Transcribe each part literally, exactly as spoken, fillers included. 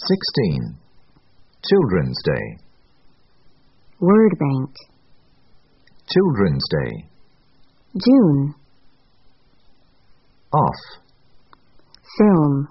sixteen. Children's Day. Word bank. Children's Day. June. Off. Film.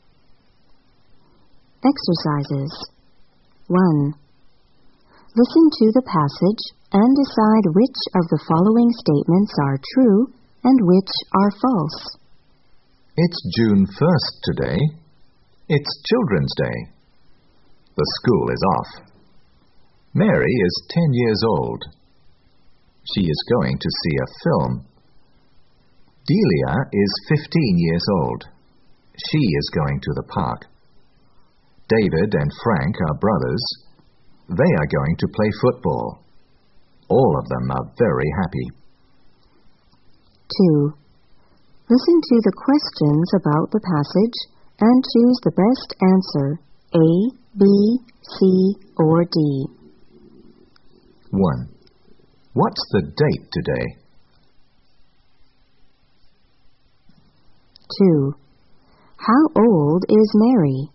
Exercises. one. Listen to the passage and decide which of the following statements are true and which are false. It's June first today. It's Children's Day. The school is off. Mary is ten years old. She is going to see a film. Delia is fifteen years old. She is going to the park. David and Frank are brothers. They are going to play football. All of them are very happy. two. Listen to the questions about the passage and choose the best answer, A, B, C, or D. one. What's the date today? two. How old is Mary?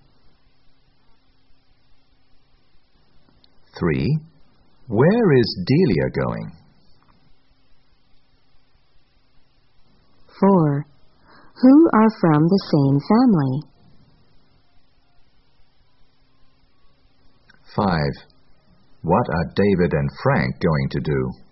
three. Where is Delia going? four. Who are from the same family? five. What are David and Frank going to do?